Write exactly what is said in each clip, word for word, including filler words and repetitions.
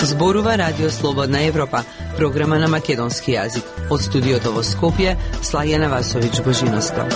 Зборува Радио Слободна Европа, програма на македонски јазик. Од студиото во Скопје, Слајана Васович Божиновска.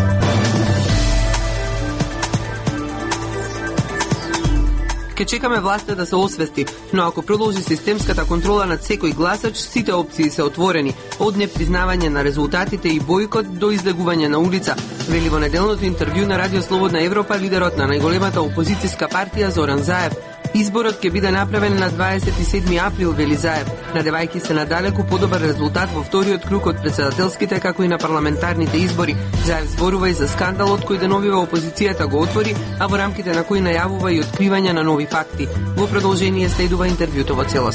Ке чекаме власта да се освести, но ако продолжи системската контрола над секој гласач, сите опции се отворени, од непризнавање на резултатите и бојкот до излегување на улица, вели во неделното интервју на Радио Слободна Европа лидерот на најголемата опозицијска партија Зоран Заев. Изборот ќе биде направен на дваесет и седми април, вели Заев, надевајќи се на далеку подобар резултат во вториот круг од претседателските како и на парламентарните избори. Заев зборува и за скандалот кој деновива опозицијата го отвори, а во рамките на кој најавува и откривање на нови факти. Во продолжение следува интервјуто во целост.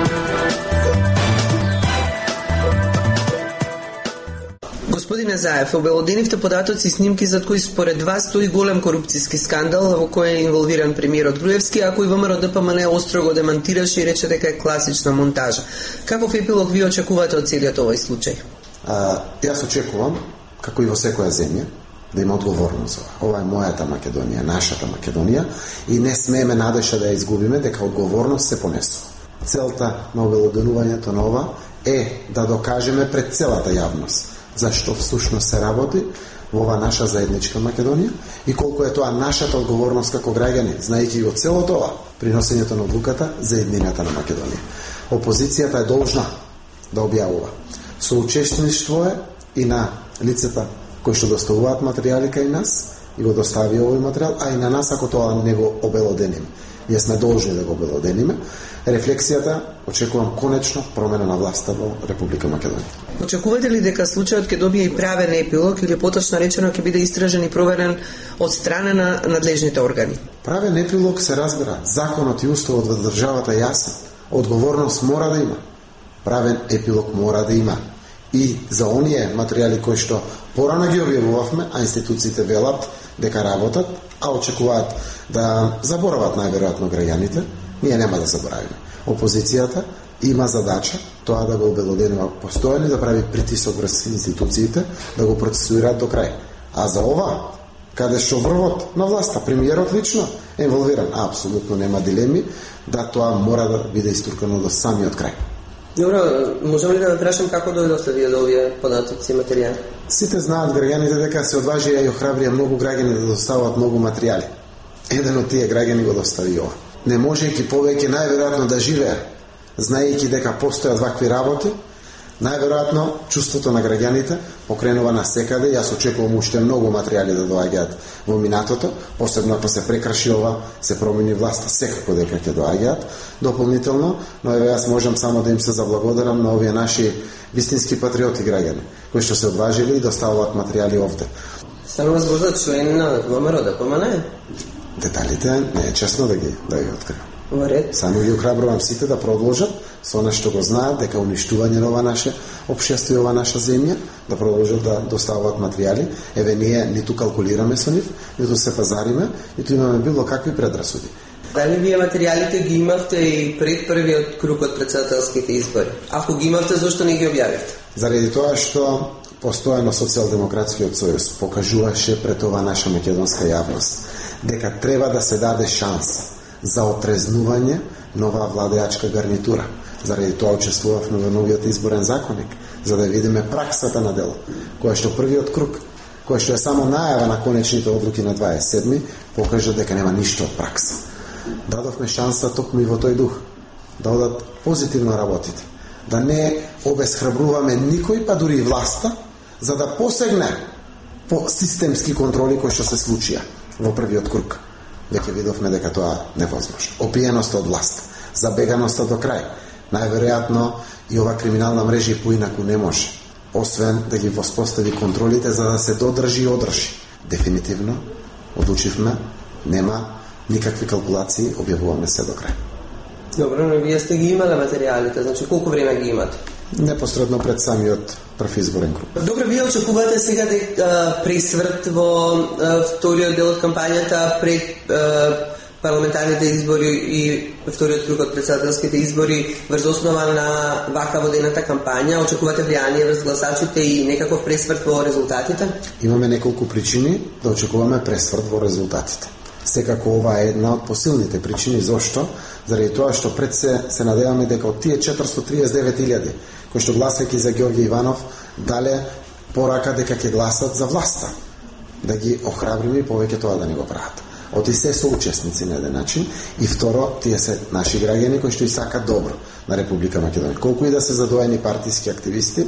Господине Заев, обелоденивте податоци и снимки зад кои според вас стои голем корупцијски скандал во кој е инволвиран премиерот Груевски, а кој ВМРО Д П М Н остро го демантираше и рече дека е класична монтажа. Каков епилог ви очекувате од целиот овој случај? А, јас очекувам, како и во секоја земја, да има одговорност. Ова е мојата Македонија, нашата Македонија и не смееме надеша да ја изгубиме, дека одговорност се понесува. Целта на обелоденувањето на ова е да докажеме пред целата јавност зашто всушност се работи во ова наша заедничка Македонија и колку е тоа нашата одговорност како граѓани, знаејќи го целото ова, приносењето на одлуката за еднината на Македонија. Опозицијата е должна да објавува. Соучествништво е и на лицата кои што доставуваат материјали кај нас и го достави овој материјал, а и на нас ако тоа не го обелодениме. Ние сме должни да го обелодениме. Рефлексијата, очекувам конечно промена на власта во Република Македонија. Очекувате ли дека случајот ќе добие и правен епилог или поточно речено ќе биде истражен и проверен од страна на надлежните органи? Правен епилог се разбира. Законот и уставот во државата е јасен. Одговорност мора да има. Правен епилог мора да има. И за оние материјали кои што порано ги објавувавме, а институциите велат дека работат, а очекуваат да заборават најверојатно граѓаните, ние нема да заборавиме. Опозицијата има задача тоа да го обелоденува постојано и да прави притисок врз институциите да го процесуираат до крај. А за ова, каде што врвот на власта, премиерот лично е инволвиран, апсолутно нема дилеми да тоа мора да биде истуркано до самиот крај. Добро, можеме ли да прашам како дојдовте вие до овие податоци и материјали? Сите знаат граѓаните дека се одважија и охрабрија многу граѓани да достават многу материјали. Еден од тие граѓани го достави ова. Не можејќи повеќе најверојатно да живее, знаејќи дека постојат вакви работи, најверојатно чувството на граѓаните покренува на секаде. Јас очекувам уште многу материјали да доаѓаат во минатото, посебно ако се прекраши ова, се промени власта, секако дека ќе доаѓаат дополнително, но еве јас можам само да им се заблагодарам на овие наши вистински патриоти граѓани, кои што се одважили и доставуваат материјали овде. Станува збор за член на ВМРО Д П М Н? Деталите не е честно да ги да ги откривам. Само ги охрабрувам сите да продолжат со она што го знаат, дека уништување на ова наше општество и ова наша земја, да продолжат да доставуваат материјали. Еве ние ниту калкулираме со нив, ниту се пазариме, ниту имаме било какви предрасуди. Дали вие материјалите ги имавте и пред првиот круг од претседателските избори? Ако ги имавте, зошто не ги објавивте? Заради тоа што постојано Социјалдемократскиот сојуз покажуваше пред ова наша македонска јавност дека треба да се даде шанса за отрезнување нова владеачка гарнитура. Заради тоа учествувавме во новиот изборен законник, за да видиме праксата на дело, која што првиот круг, која што е само најава на конечните одлуки на дваесет и седми, покажа дека нема ништо од пракса. Дадовме шанса токму и во тој дух, да одат позитивно работите, да не обесхрабруваме никој, па дури и власта, за да посегне по системски контроли кои што се случија во првиот круг. Веќе видовме дека тоа невозможно. Опиеноста од власт, забеганоста до крај. Најверојатно и ова криминална мрежа и поинаку не може, освен да ги воспостави контролите за да се додржи и одржи. Дефинитивно одлучивме, нема никакви калкулации, објавуваме се до крај. Добро, но вие сте ги имале материјалите, значи колку време ги имате? Непосредно пред самиот прв изборен круг. Добро, вие очекувате сега да пресврт во а, вториот дел од кампањата пред а, парламентарните избори и вториот круг од претседателските избори врз основа на вака водената кампања? Очекувате влијание врз гласачите и некаков пресврт во резултатите? Имаме неколку причини да очекуваме пресврт во резултатите. Секако ова е една од посилните причини зошто, заради тоа што пред се се надеваме дека од тие четиристо триесет и девет илјади кои што гласајќи за Ѓорѓе Иванов дале порака дека ќе гласат за власта, да ги охрабриме и повеќе тоа да не го прават. Оти се соучесници на еден начин и второ, тие се наши граѓани кои што и сакат добро на Република Македонија. Колку и да се задоени партиски активисти,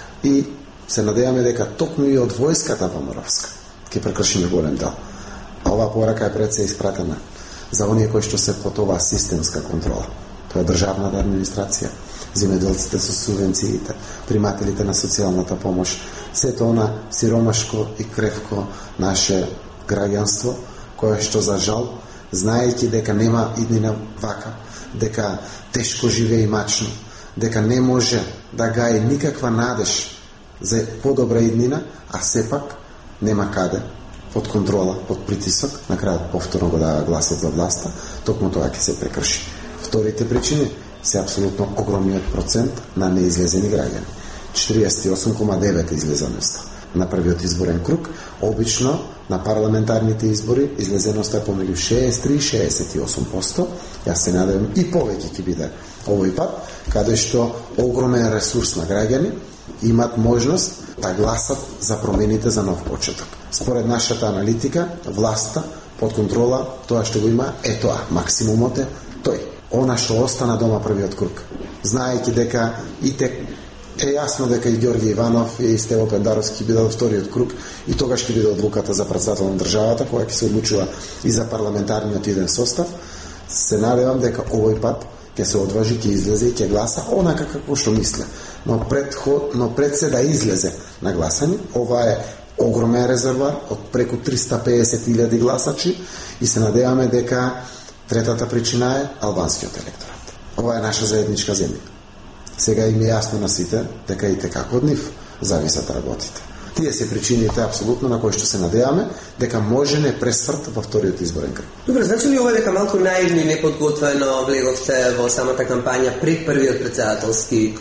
и се надеваме дека токму и од војската поморовска ќе прекршиме голем дел. А оваа порака е пред се испратена за оние кои што се под оваа системска контрола. Тоа е државната администрација, земјоделците со субвенциите, примателите на социјалната помош, сето она сиромашко и кревко наше граѓанство, кое што за жал, знаејќи дека нема иднина вака, дека тешко живее и мачно, дека не може да гаи никаква надеж за подобра иднина, а сепак нема каде, под контрола, под притисок, на крајот повторно го дава гласот за власта, токму тоа ќе се прекрши. Вторите причини се апсолутно огромниот процент на неизлезени граѓани. четириесет и осум кома девет излезеноста на првиот изборен круг. Обично на парламентарните избори излезеноста е помеѓу шеесет и три и шеесет и осум проценти. Јас се надевам и повеќе ќе биде овој пат, каде што огромен ресурс на граѓани имат можност да гласат за промените за нов почеток. Според нашата аналитика, власта под контрола, тоа што го има е тоа, максимумот е тој. Она што остана дома првиот круг, знаејќи дека и те е јасно дека и Ѓорѓе Иванов и Стево Пендаровски биде во вториот круг и тогаш ќе биде одлуката за претседател на државата, која ќе се одлучува и за парламентарниот иден состав. Се надевам дека овој пат ќе се одважи, ќе излезе и ќе гласа онака како што мисле. Но пред, но пред се да излезе на гласање, ова е огромен резервар од преку триста и песет илјади гласачи и се надеваме дека третата причина е албанскиот електорат. Ова е наша заедничка земја. Сега им е јасно на сите дека и како од нив зависат работите. Тие се причините апсолутно на кои што се надеваме дека може не пресврт во вториот изборен круг. Добре, значи ли ова дека малку наивни и неподготвено влеговте во самата кампања пред првиот претседателски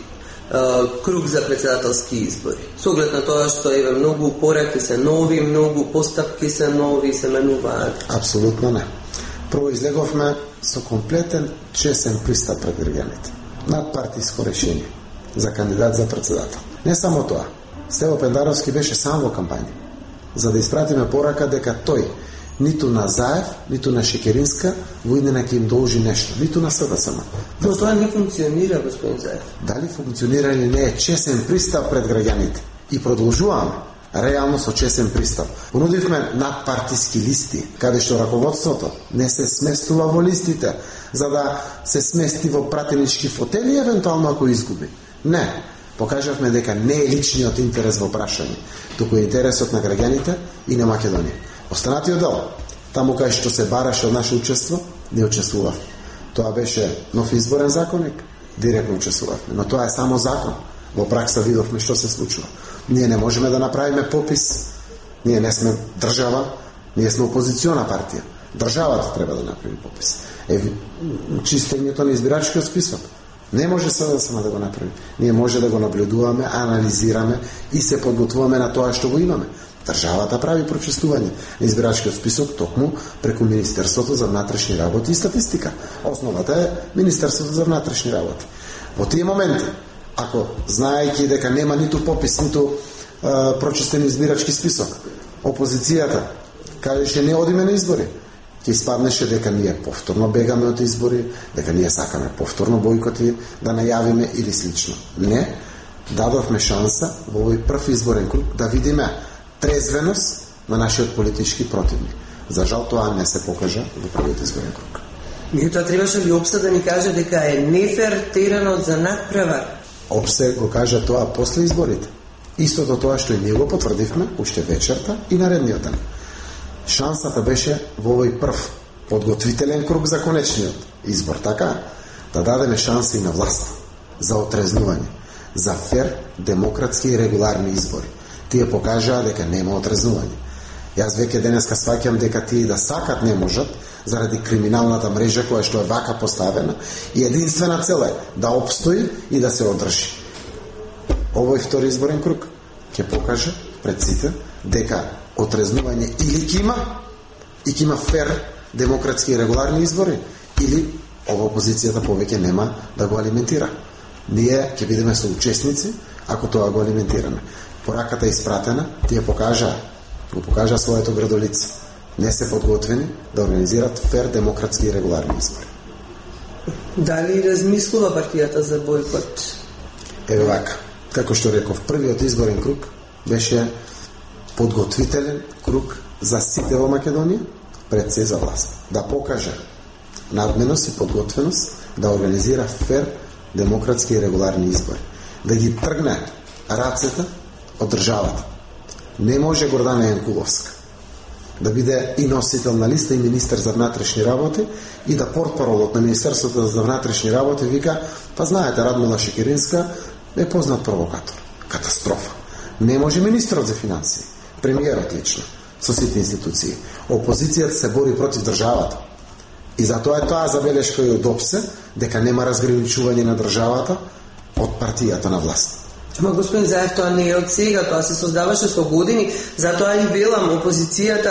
круг за претседателски избори? Со оглед на тоа што еве многу пораки се нови, многу постапки се нови, се менуваат. Апсолутно не. Прво излеговме со комплетен чесен пристап пред граѓаните. Надпартиско решение за кандидат за претседател. Не само тоа. Стево Пендаровски беше сам во кампања за да испратиме порака дека тој ниту на Заев, ниту на Шекеринска во иднина ќе им должи нешто, ниту на СДСМ. Но тоа не функционира, господин Заев. Дали функционира или не е чесен пристап пред граѓаните. И продолжуваме реално со чесен пристап. Понудивме надпартиски листи, каде што раководството не се сместува во листите, за да се смести во пратенички фотели, евентуално ако изгуби. Не. Покажавме дека не е личниот интерес во прашање, туку е интересот на граѓаните и на Македонија. Останатиот дел, таму кај што се бараше од наше учество, не учествувавме. Тоа беше нов изборен законник, директно учествувавме. Но тоа е само закон. Во пракса видовме што се случува. Ние не можеме да направиме попис, ние не сме држава, ние сме опозициона партија. Државата треба да направи попис. Е, чистењето на избирачкиот список. Не може СДСМ да го направи. Ние може да го наблюдуваме, анализираме и се подготвуваме на тоа што го имаме. Државата прави прочистување на избирачкиот список токму преку Министерството за внатрешни работи и статистика. Основата е Министерството за внатрешни работи. Во тие моменти, ако знаејќи дека нема ниту попис, ниту е, прочистен избирачки список, опозицијата кажеше не одиме на избори, ќе испаднеше дека ние повторно бегаме од избори, дека ние сакаме повторно бойкоти да најавиме или слично. Не, дадовме шанса во овој прв изборен круг да видиме трезвеност на нашиот политички противник. За жал тоа не се покажа во првиот изборен круг. Меѓутоа требаше ли ОПС да ни каже дека е нефер теренот за надпревар? ОПС го кажа тоа после изборите. Истото тоа што и ние го потврдивме уште вечерта и наредниот ден. Шансата беше во овој прв подготвителен круг за конечниот избор, така, да дадеме шанса и на власт за отрезнување, за фер, демократски и регуларни избори. Тие покажаа дека нема отрезнување. Јас веќе денеска сваќам дека тие да сакат не можат, заради криминалната мрежа која што е вака поставена и единствена цел е да опстои и да се одржи. Овој втори изборен круг ќе покаже пред сите дека отрезнување или ќе има, и ќе има фер демократски и регуларни избори или ова опозицијата повеќе нема да го алиментира. Ние ќе бидеме соучесници ако тоа го алиментираме. Пораката е испратена, тие покажа, го покажа своето градолице. Не се подготвени да организират фер, демократски и регуларни избори. Дали размислува партијата за бойкот? Еве вака, како што реков, првиот изборен круг беше подготвителен круг за сите во Македонија пред се за власт. Да покаже надменост и подготвеност да организира фер, демократски и регуларни избори. Да ги тргне рацете од државата. Не може Гордана Јанкуловска да биде и носител на листа и министер за внатрешни работи и да портпаролот на Министерството за внатрешни работи вика, па знаете, Радмила Шекеринска е познат провокатор. Катастрофа. Не може министерот за финансии, премиерот лично, со сите институции. Опозицијата се бори против државата. И затоа е тоа забелешка и од ОПСЕ, дека нема разграничување на државата од партијата на власт. Ама господин Заев, тоа не е од сега, тоа се создаваше со години, затоа и велам, опозицијата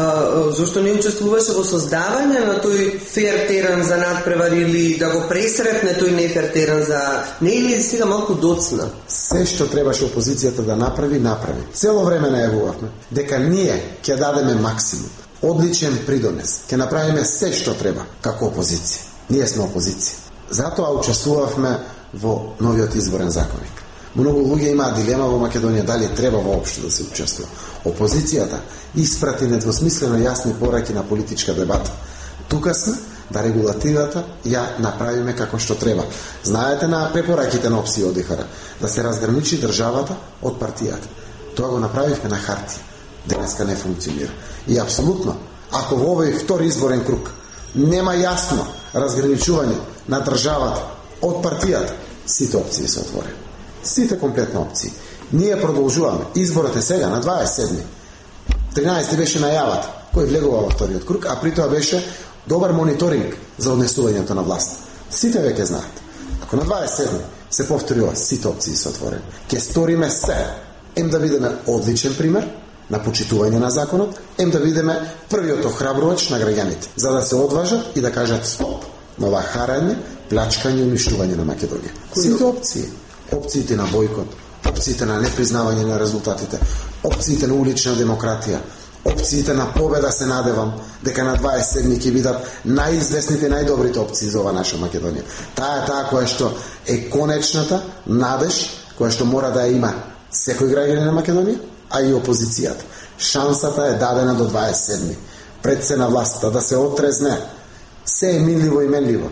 а, зашто не учествуваше во создавање на тој фер терен за надпревари или да го пресрепне тој нефер терен за... Не е ли сега малку доцна? Се што требаше опозицијата да направи, направи. Цело време најавувавме дека ние ќе дадеме максимум, одличен придонес, ќе направиме се што треба како опозиција. Ние сме опозиција. Затоа учествувавме во новиот изборен законник. Многу луѓе имаат дилема во Македонија дали треба воопшто да се учествува. Опозицијата испрати недвосмислено јасни пораки на политичка дебата. Тука сме да регулативата ја направиме како што треба. Знаете на препораките на ОПСИ ОДИХР да се разграничи државата од партијата. Тоа го направивме на хартија. Денеска не функционира. И апсолутно, ако во овој втори изборен круг нема јасно разграничување на државата од партијата, сите опции се отворени. Сите комплетни опции. Ние продолжуваме. Изборот е сега на дваесет и седми. тринаесети беше најавата кој влегува во вториот круг, а при тоа беше добар мониторинг за однесувањето на власт. Сите веќе знаат. Ако на дваесет и седми се повтори ова, сите опции се отворени. Ке сториме се. Ем да бидеме одличен пример на почитување на законот, ем да бидеме првиот охрабрувач на граѓаните, за да се одважат и да кажат стоп на ова харање, плячкање и уништување на Македонија. Сите опции. Опциите на бойкот, опциите на непризнавање на резултатите, опциите на улична демократија, опциите на победа, се надевам дека на дваесет и седми ќе бидат најизвестните, најдобрите опции за ова наша Македонија. Таа е таа која што е конечната надеж, која што мора да ја има секој граѓанин на Македонија, а и опозицијата. Шансата е дадена до дваесет и седми. Пред се на властта да се отрезне. Се е минливо и менливо.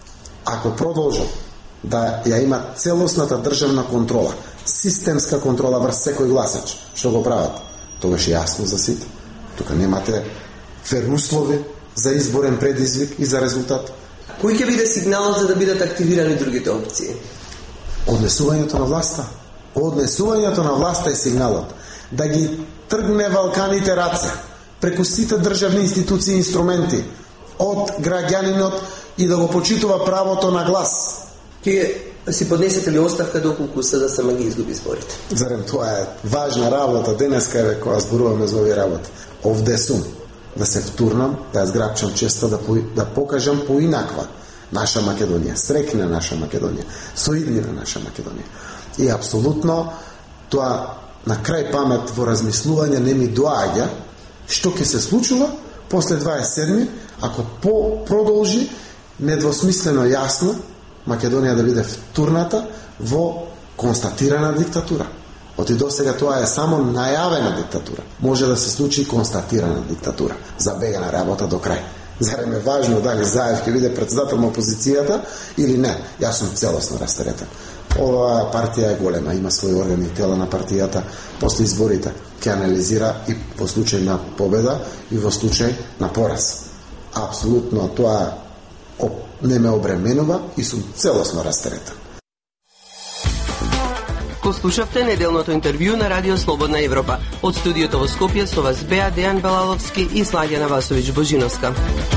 Ако продолжат да ја има целосната државна контрола, системска контрола врз секој гласач, што го прават, тогаш е јасно за сите. Тука немате фер услови за изборен предизвик и за резултат. Кој ќе биде сигналот за да бидат активирани другите опции? Однесувањето на власта. Однесувањето на власта е сигналот. Да ги тргне валканите раце преку сите државни институции и инструменти од граѓанинот и да го почитува правото на глас. Ке си поднесете ли оставка доколку се да сама ги изгуби изборите? Зарем тоа е важна работа денеска е кога зборуваме за овие работи. Овде сум да се втурнам, да ја зграбчам честа да, по, да покажам поинаква наша Македонија, срекна наша Македонија, соиднина наша Македонија. И апсолутно тоа на крај памет во размислување не ми доаѓа што ќе се случува после дваесет и седми ако по продолжи недвосмислено јасно Македонија да биде втурната во констатирана диктатура. Оти до сега тоа е само најавена диктатура. Може да се случи констатирана диктатура. Забегана работа до крај. Зарем е важно дали Заев ќе биде председател на опозицијата или не. Јас сум целосно растеретен. Ова партија е голема, има своји органи и тела на партијата. После изборите ќе анализира и во случај на победа и во случај на пораз. Апсолутно тоа не ме обременува и сум целосно растеретен. Го слушавте неделното интервју на Радио Слободна Европа. Од студиото во Скопје со вас беа Дејан Белаловски и Сладјана Васовиќ Божиновска.